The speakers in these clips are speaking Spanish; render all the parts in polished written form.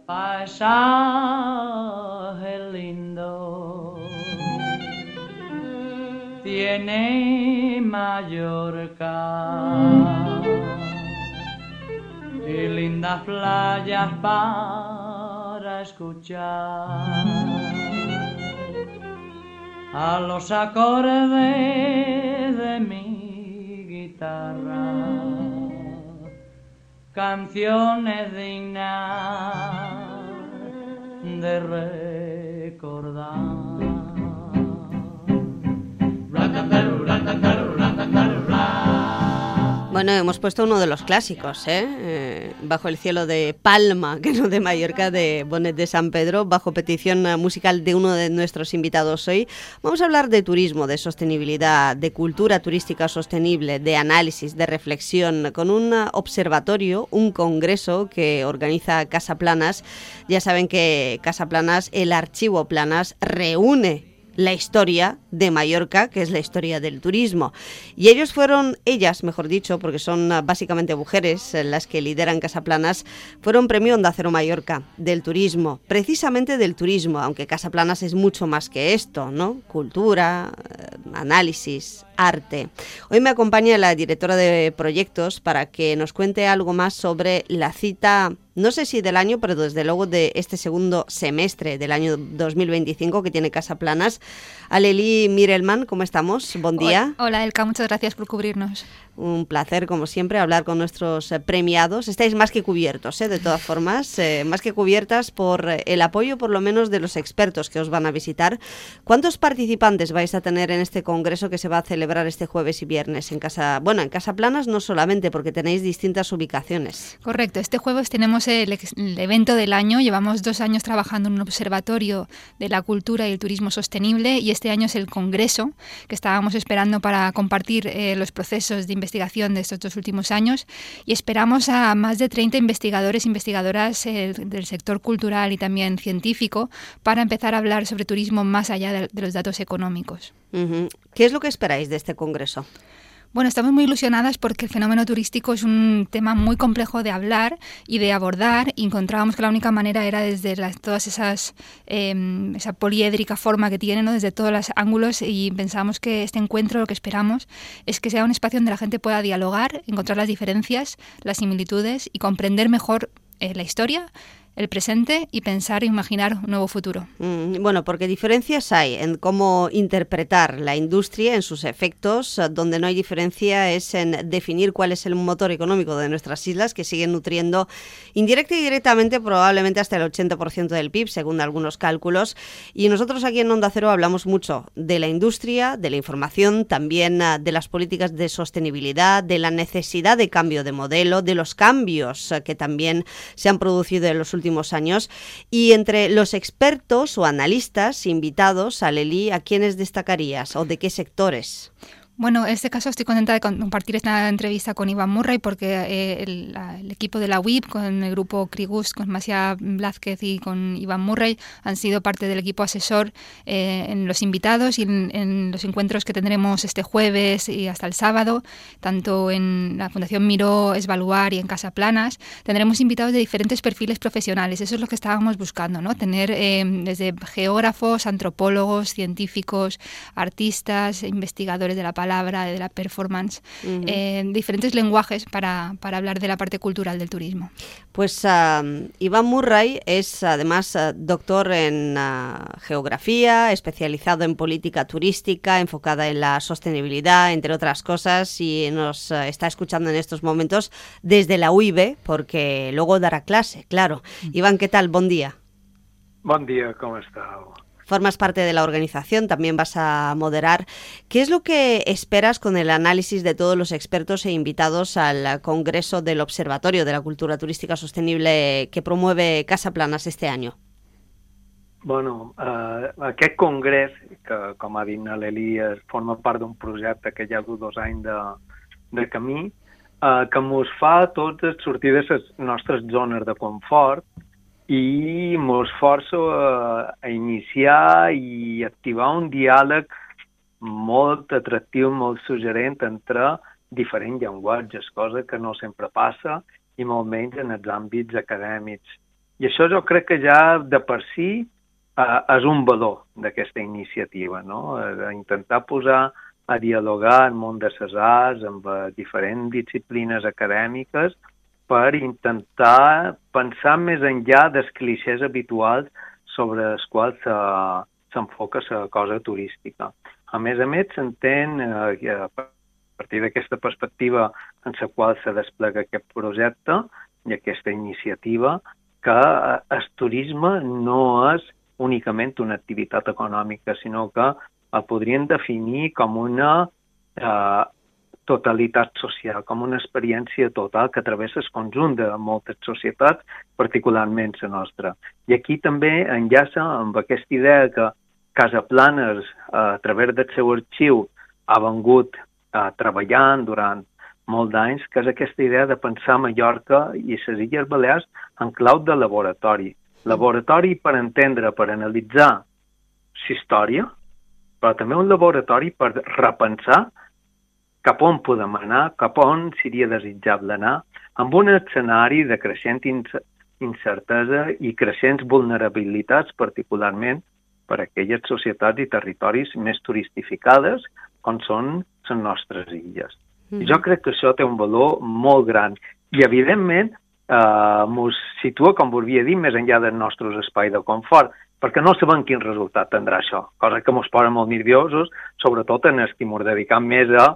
Paisaje lindo tiene Mallorca y lindas playas para escuchar a los acordes de mi guitarra, canciones dignas de recordar. Bueno, hemos puesto uno de los clásicos, Bajo el cielo de Palma, que no de Mallorca, de Bonet de San Pedro, bajo petición musical de uno de nuestros invitados hoy. Vamos a hablar de turismo, de sostenibilidad, de cultura turística sostenible, de análisis, de reflexión, con un observatorio, un congreso que organiza Casa Planas. Ya saben que Casa Planas, el archivo Planas, reúne la historia de Mallorca, que es la historia del turismo. Y ellas, mejor dicho, porque son básicamente mujeres las que lideran Casa Planas, fueron premio Onda Cero Mallorca del turismo, precisamente del turismo, aunque Casa Planas es mucho más que esto, ¿no? Cultura, análisis, arte. Hoy me acompaña la directora de proyectos para que nos cuente algo más sobre la cita, no sé si del año, pero desde luego de este segundo semestre del año 2025 que tiene Casa Planas. Aleli Mirelman, ¿cómo estamos? Buen día. Hola Elka, muchas gracias por cubrirnos. Un placer, como siempre, hablar con nuestros premiados. Estáis más que cubiertos, de todas formas, más que cubiertas por el apoyo, por lo menos, de los expertos que os van a visitar. ¿Cuántos participantes vais a tener en este congreso que se va a celebrar este jueves y viernes en Casa Planas? No solamente, porque tenéis distintas ubicaciones. Correcto, este jueves tenemos el evento del año. Llevamos 2 años trabajando en un observatorio de la cultura y el turismo sostenible, y este año es el congreso que estábamos esperando para compartir los procesos de investigación de estos 2 últimos años, y esperamos a más de 30 investigadores e investigadoras del sector cultural y también científico para empezar a hablar sobre turismo más allá de los datos económicos. Uh-huh. ¿Qué es lo que esperáis de este congreso? Bueno, estamos muy ilusionadas porque el fenómeno turístico es un tema muy complejo de hablar y de abordar, y encontrábamos que la única manera era desde todas esas esa poliédrica forma que tiene, ¿no? Desde todos los ángulos, y pensábamos que este encuentro, lo que esperamos es que sea un espacio donde la gente pueda dialogar, encontrar las diferencias, las similitudes y comprender mejor la historia, el presente, y pensar e imaginar un nuevo futuro. Bueno, porque diferencias hay en cómo interpretar la industria, en sus efectos. Donde no hay diferencia es en definir cuál es el motor económico de nuestras islas, que siguen nutriendo indirecta y directamente probablemente hasta el 80% del PIB, según algunos cálculos. Y nosotros aquí en Onda Cero hablamos mucho de la industria, de la información, también de las políticas de sostenibilidad, de la necesidad de cambio de modelo, de los cambios que también se han producido en los últimos años. Y entre los expertos o analistas invitados, Aleli, ¿a quiénes destacarías o de qué sectores? Bueno, en este caso estoy contenta de compartir esta entrevista con Iván Murray, porque el equipo de la UIP, con el grupo Crigus, con Masia Blázquez y con Iván Murray, han sido parte del equipo asesor en los invitados y en los encuentros que tendremos este jueves y hasta el sábado, tanto en la Fundación Miró, Esvaluar y en Casa Planas. Tendremos invitados de diferentes perfiles profesionales. Eso es lo que estábamos buscando, ¿no? Tener desde geógrafos, antropólogos, científicos, artistas, investigadores de la palabra, de la performance, diferentes lenguajes para hablar de la parte cultural del turismo. Pues Iván Murray es además doctor en geografía, especializado en política turística, enfocada en la sostenibilidad, entre otras cosas, y nos está escuchando en estos momentos desde la UIB, porque luego dará clase, claro. Iván, ¿qué tal? Buen día. Buen día, ¿cómo estás? Formas parte de la organización, también vas a moderar. ¿Qué es lo que esperas con el análisis de todos los expertos e invitados al Congreso del Observatorio de la Cultura Turística Sostenible que promueve Casa Planas este año? Bueno, aquest congrés, que com ha dit l'Eli, forma part d'un projecte que ja du 2 anys de camí, que mos fa a tots sortir de les nostres zones de confort i mos força a iniciar i activar un diàleg molt atractiu, molt suggerent entre diferents llenguatges, cosa que no sempre passa i molt menys en els àmbits acadèmics. I això jo crec que ja de per si és un valor d'aquesta iniciativa, no? Intentar posar a dialogar el món de les arts amb diferents disciplines acadèmiques per intentar pensar més enllà dels clixés habituals sobre els quals s'enfoca la cosa turística. A més, s'entén, a partir d'aquesta perspectiva en la qual se desplega aquest projecte i aquesta iniciativa, que el turisme no és únicament una activitat econòmica, sinó que el podrien definir com una totalitat social, com una experiència total que travessa el conjunt de moltes societats, particularment la nostra. I aquí també enllaça amb aquesta idea que Casaplanes, a través del seu arxiu, ha vengut treballant durant molts d'anys, que és aquesta idea de pensar Mallorca i les Illes Balears en clau de laboratori. Laboratori per entendre, per analitzar la història, però també un laboratori per repensar cap on podem anar, cap on seria desitjable anar, amb un escenari de creixent incertesa i creixents vulnerabilitats, particularment per a aquelles societats i territoris més turistificades, com són les nostres illes. I jo crec que això té un valor molt gran i, evidentment, ens situa, com volia dir, més enllà del nostre espai de confort, perquè no sabem quin resultat tindrà això, cosa que ens posa molt nerviosos, sobretot en els que ens dediquem més a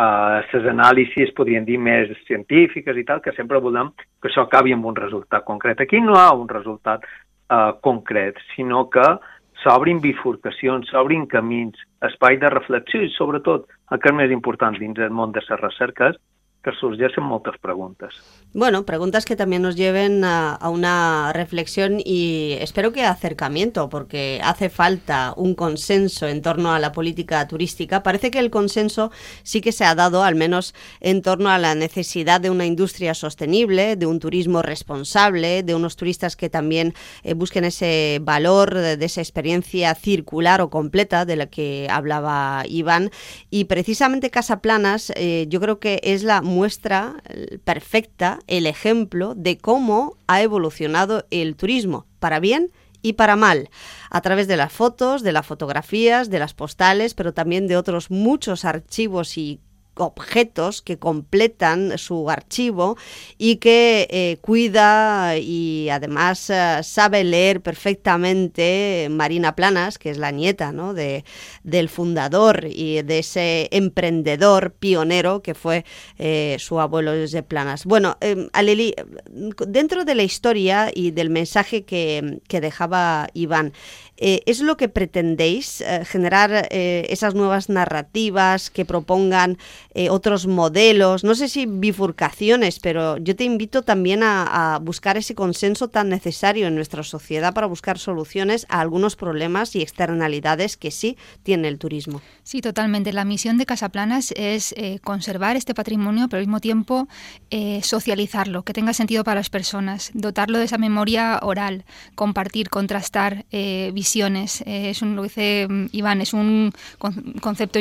les anàlisis, podríem dir, més científiques i tal, que sempre volem que això acabi amb un resultat concret. Aquí no hi ha un resultat concret, sinó que s'obrin bifurcacions, s'obrin camins, espai de reflexió i, sobretot, el que és més important dins del món de les recerques, que surgeixen moltes preguntas. Bueno, preguntas que también nos lleven a una reflexión y espero que acercamiento, porque hace falta un consenso en torno a la política turística. Parece que el consenso sí que se ha dado, al menos en torno a la necesidad de una industria sostenible, de un turismo responsable, de unos turistas que también busquen ese valor de esa experiencia circular o completa de la que hablaba Iván. Y precisamente Casaplanes yo creo que es la muestra perfecta, el ejemplo de cómo ha evolucionado el turismo, para bien y para mal, a través de las fotos, de las fotografías, de las postales, pero también de otros muchos archivos y objetos que completan su archivo y que cuida y además sabe leer perfectamente Marina Planas, que es la nieta, ¿no?, del fundador y de ese emprendedor pionero que fue su abuelo Josep Planas. Bueno, Aleli, dentro de la historia y del mensaje que dejaba Iván, ¿es lo que pretendéis generar esas nuevas narrativas que propongan otros modelos? No sé si bifurcaciones, pero yo te invito también a buscar ese consenso tan necesario en nuestra sociedad para buscar soluciones a algunos problemas y externalidades que sí tiene el turismo. Sí, totalmente. La misión de Casaplanes es conservar este patrimonio, pero al mismo tiempo socializarlo, que tenga sentido para las personas, dotarlo de esa memoria oral, compartir, contrastar visiones. Lo que dice Iván, es un concepto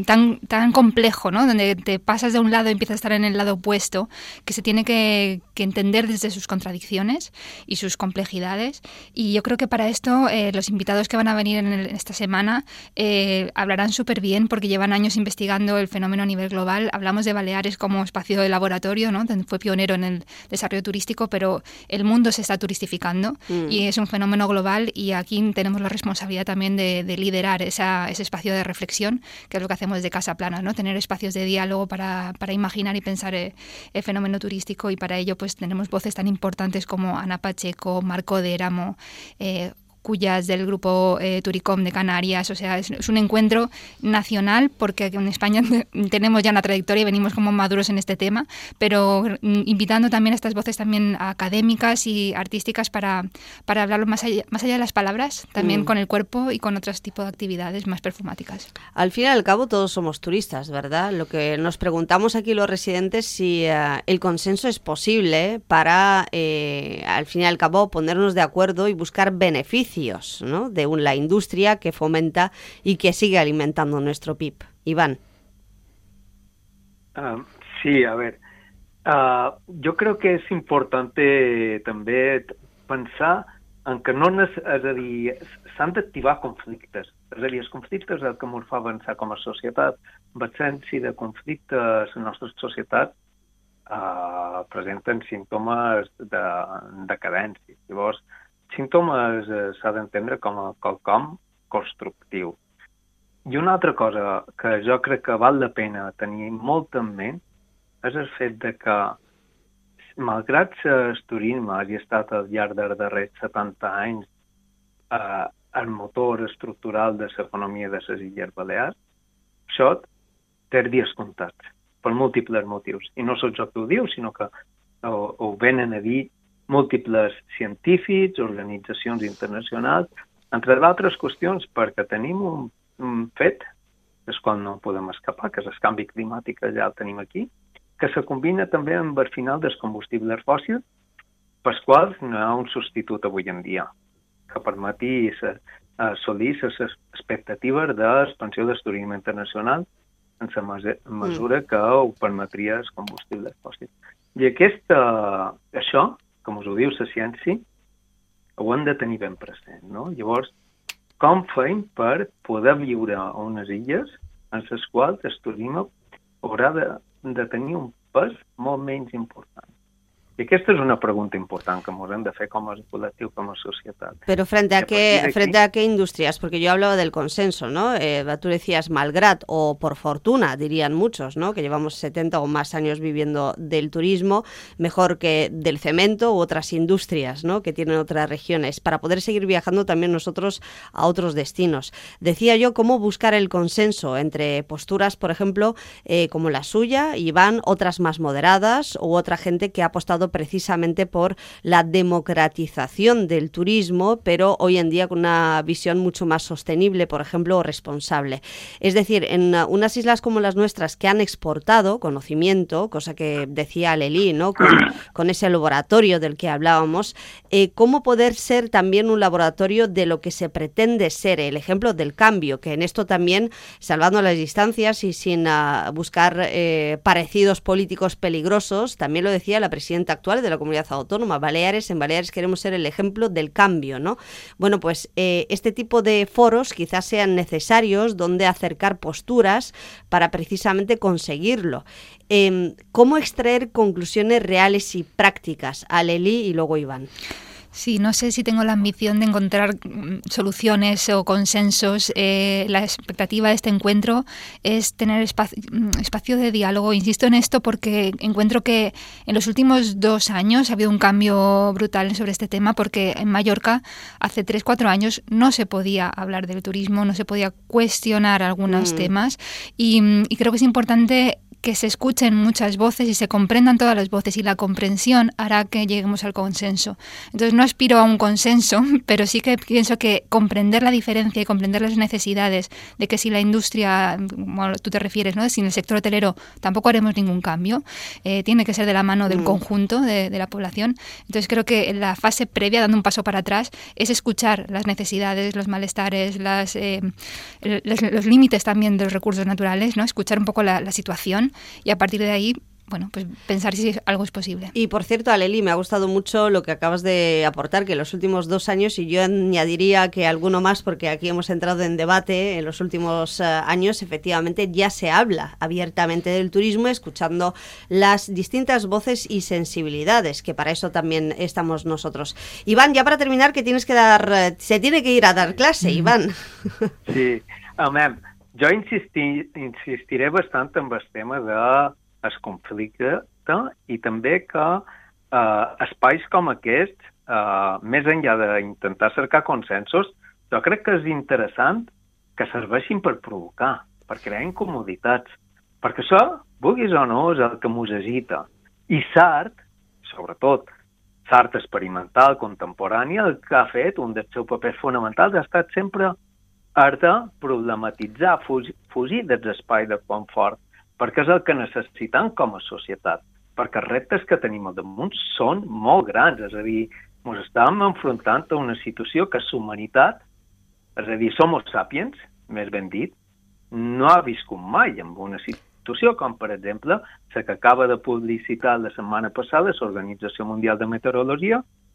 tan complejo, ¿no?, donde te pasas de un lado y empiezas a estar en el lado opuesto, que se tiene que entender desde sus contradicciones y sus complejidades. Y yo creo que para esto los invitados que van a venir en esta semana hablarán súper bien, porque llevan años investigando el fenómeno a nivel global. Hablamos de Baleares como espacio de laboratorio, ¿no?, fue pionero en el desarrollo turístico, pero el mundo se está turistificando y es un fenómeno global, y aquí tenemos la responsabilidad también de liderar ese espacio de reflexión, que es lo que hacemos desde Casaplanes, ¿no?, tener espacios de diálogo para imaginar y pensar el fenómeno turístico, y para ello pues tenemos voces tan importantes como Ana Pacheco, Marco Déramo, Cuyas del grupo Turicom de Canarias. O sea, es un encuentro nacional, porque en España tenemos ya una trayectoria y venimos como maduros en este tema, pero invitando también a estas voces también académicas y artísticas para hablarlo más allá de las palabras, también con el cuerpo y con otros tipos de actividades más performáticas. Al fin y al cabo todos somos turistas, ¿verdad? Lo que nos preguntamos aquí los residentes, si el consenso es posible para, al fin y al cabo, ponernos de acuerdo y buscar beneficios, ¿no?, de la industria que fomenta y que sigue alimentando nuestro PIB. Iván. Sí, a ver, yo creo que es importante també pensar en que no és a dir, s'han d'activar conflictes. És a dir, els conflictes el que ens fa avançar com a societat. L'absència de conflictes en la nostra societat presenten símptomes de decadència. Llavors, símptomes s'ha d'entendre com a quelcom constructiu. I una altra cosa que jo crec que val la pena tenir molt en ment és el fet de que, malgrat el turisme hagi estat al llarg dels darrers 70 anys el motor estructural de l'economia de les Illes Balears, això té dies comptats, per múltiples motius. I no soc jo que ho diu, sinó que ho venen a dir múltiples científics, organitzacions internacionals, entre d'altres qüestions, perquè tenim un fet, del qual no podem escapar, que és el canvi climàtic, ja el tenim aquí, que se combina també amb el final dels combustibles fòssils, pels quals no hi ha un substitut avui en dia, que permeti assolir les expectatives d'expansió del turisme internacional en la mesura que ho permetria els combustibles fòssils. I això, com us ho diu la ciència, ho hem de tenir ben present, no? Llavors, com fem per poder viure a unes illes en les quals el turisme haurà de tenir un pes molt menys important? Y esta es una pregunta importante que nos han de hacer como colectivo, como sociedad. Pero frente a qué industrias, porque yo hablaba del consenso, ¿no? Tú decías malgrat o por fortuna, dirían muchos, ¿no? Que llevamos 70 o más años viviendo del turismo, mejor que del cemento u otras industrias, ¿no? Que tienen otras regiones, para poder seguir viajando también nosotros a otros destinos. Decía yo cómo buscar el consenso entre posturas, por ejemplo, como la suya, Iván, otras más moderadas, u otra gente que ha apostado precisamente por la democratización del turismo, pero hoy en día con una visión mucho más sostenible, por ejemplo, o responsable. Es decir, en unas islas como las nuestras que han exportado conocimiento, cosa que decía Lely, ¿no? Con ese laboratorio del que hablábamos, cómo poder ser también un laboratorio de lo que se pretende ser, el ejemplo del cambio, que en esto también, salvando las distancias y sin buscar parecidos políticos peligrosos, también lo decía la presidenta actual de la comunidad autónoma, Baleares. En Baleares queremos ser el ejemplo del cambio, ¿no? Bueno, pues este tipo de foros quizás sean necesarios donde acercar posturas para precisamente conseguirlo. ¿Cómo extraer conclusiones reales y prácticas? A Lely y luego Iván. Sí, no sé si tengo la ambición de encontrar soluciones o consensos. La expectativa de este encuentro es tener espacio de diálogo. Insisto en esto porque encuentro que en los últimos 2 años ha habido un cambio brutal sobre este tema, porque en Mallorca hace 3-4 años no se podía hablar del turismo, no se podía cuestionar algunos temas y creo que es importante que se escuchen muchas voces y se comprendan todas las voces, y la comprensión hará que lleguemos al consenso. Entonces no aspiro a un consenso, pero sí que pienso que comprender la diferencia y comprender las necesidades de que si la industria, como tú te refieres, ¿no? Si en el sector hotelero tampoco haremos ningún cambio, tiene que ser de la mano del conjunto de la población. Entonces creo que la fase previa, dando un paso para atrás, es escuchar las necesidades, los malestares, los límites también de los recursos naturales, ¿no? Escuchar un poco la situación y a partir de ahí, bueno, pues pensar si algo es posible. Y por cierto, Lely, me ha gustado mucho lo que acabas de aportar, que en los últimos 2 años, y yo añadiría que alguno más, porque aquí hemos entrado en debate en los últimos años, efectivamente ya se habla abiertamente del turismo, escuchando las distintas voces y sensibilidades, que para eso también estamos nosotros. Iván, ya para terminar, que se tiene que ir a dar clase, Iván. Sí, jo insistiré bastant en el tema del conflicte i també que espais com aquests, més enllà d'intentar cercar consensos, jo crec que és interessant que serveixin per provocar, per crear incomoditats, perquè això, vulguis o no, és el que mos agita. I l'art, sobretot l'art experimental contemporani, el que ha fet, un dels seus papers fonamentals, ha estat sempre art de problematitzar, fugir dels espais de confort, perquè és el que necessitem com a societat, perquè els reptes que tenim al damunt són molt grans, és a dir, ens estem enfrontant a una situació que la humanitat, és a dir, Homo sapiens, més ben dit, no ha viscut mai en una situació com, per exemple, la que acaba de publicitar la setmana passada l'Organització Mundial de Meteorologia,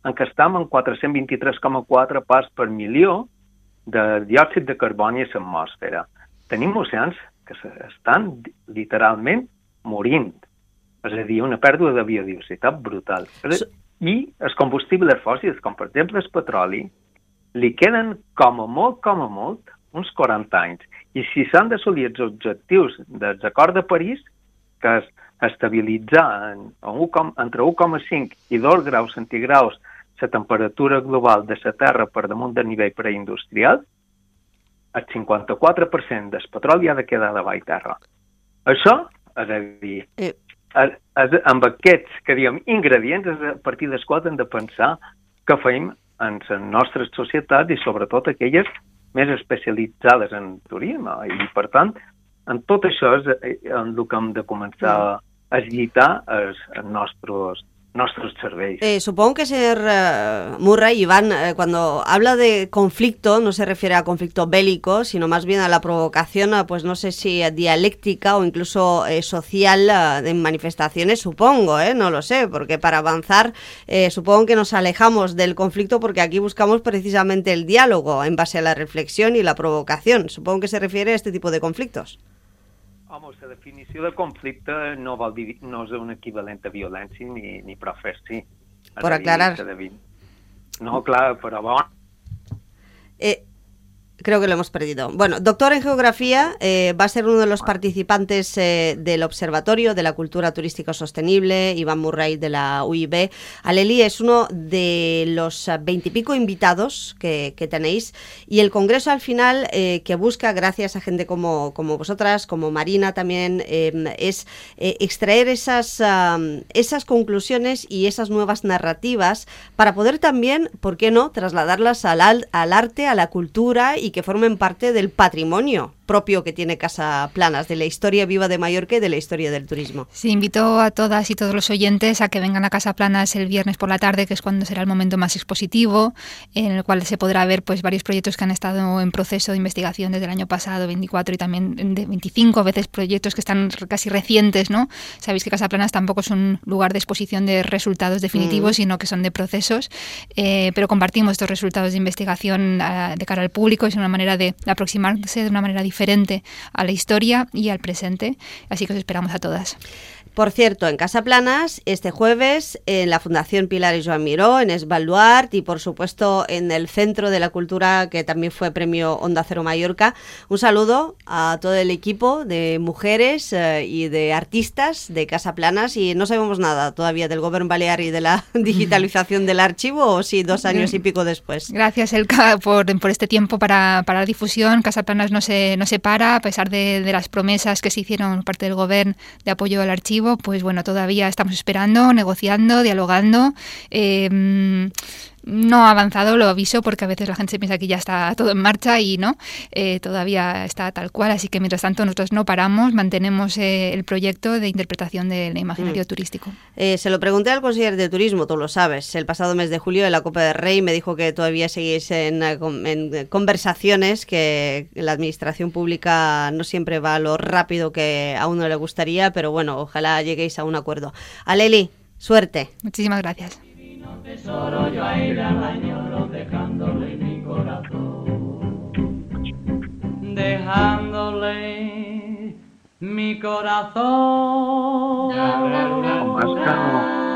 en què estem en 423,4 parts per milió de diòxid de carboni a l'atmosfera. Tenim oceans que estan literalment morint. És a dir, una pèrdua de biodiversitat brutal. I els combustibles fòssils, com per exemple el petroli, li queden com a molt, uns 40 anys. I si s'han d'assolir els objectius dels acords de París, que és estabilitzar entre 1,5 i 2 graus centígrads la temperatura global de la Terra per damunt del nivell preindustrial, el 54% del petroli ha de quedar de baix terra. Això, és a dir, amb aquests, que diem, ingredients, a partir dels quals hem de pensar què fem en les nostres societats i sobretot aquelles més especialitzades en turisme. I, per tant, en tot això és en el que hem de començar a esguitar els nuestros serveis. Supongo que Murray, Iván, cuando habla de conflicto no se refiere a conflicto bélico, sino más bien a la provocación, pues no sé si dialéctica o incluso social en manifestaciones, supongo, no lo sé, porque para avanzar supongo que nos alejamos del conflicto porque aquí buscamos precisamente el diálogo en base a la reflexión y la provocación. Supongo que se refiere a este tipo de conflictos. Home, la definició de conflicte no és un equivalent a violència ni prou fer, sí. Per aclarar. No, clar, però bon. Creo que lo hemos perdido. Bueno, doctor en Geografía, va a ser uno de los participantes del Observatorio de la Cultura Turística Sostenible, Iván Murray de la UIB. Aleli es uno de los 20 y pico invitados que tenéis, y el congreso al final que busca, gracias a gente como vosotras, como Marina también, es extraer esas conclusiones y esas nuevas narrativas para poder también, ¿por qué no?, trasladarlas al arte, a la cultura y que formen parte del patrimonio propio que tiene Casa Planas, de la historia viva de Mallorca y de la historia del turismo. Sí, invito a todas y todos los oyentes a que vengan a Casa Planas el viernes por la tarde, que es cuando será el momento más expositivo, en el cual se podrá ver pues varios proyectos que han estado en proceso de investigación desde el año pasado, 24, y también de 25, a veces proyectos que están casi recientes, ¿no? Sabéis que Casa Planas tampoco es un lugar de exposición de resultados definitivos, sino que son de procesos, pero compartimos estos resultados de investigación de cara al público. Es una manera de aproximarse de una manera diferente a la historia y al presente, así que os esperamos a todas. Por cierto, en Casa Planas, este jueves, en la Fundación Pilar y Joan Miró, en Esbaluart y, por supuesto, en el Centro de la Cultura, que también fue premio Onda Cero Mallorca. Un saludo a todo el equipo de mujeres y de artistas de Casa Planas, y no sabemos nada todavía del Gobierno Balear y de la digitalización del archivo, o sí, 2 años y pico después. Gracias, Elka, por este tiempo para la difusión. Casa Planas no se para, a pesar de las promesas que se hicieron por parte del Gobierno de apoyo al archivo. Pues bueno, todavía estamos esperando, negociando, dialogando. No ha avanzado, lo aviso, porque a veces la gente se piensa que ya está todo en marcha y no, todavía está tal cual, así que mientras tanto nosotros no paramos, mantenemos el proyecto de interpretación del imaginario turístico. Se lo pregunté al consejero de Turismo, tú lo sabes, el pasado mes de julio en la Copa del Rey, me dijo que todavía seguís en conversaciones, que la administración pública no siempre va a lo rápido que a uno le gustaría, pero bueno, ojalá lleguéis a un acuerdo. Aleli, suerte. Muchísimas gracias. Tesoro, yo a ella la añoro, dejándole mi corazón, dejándole mi corazón. Más que no.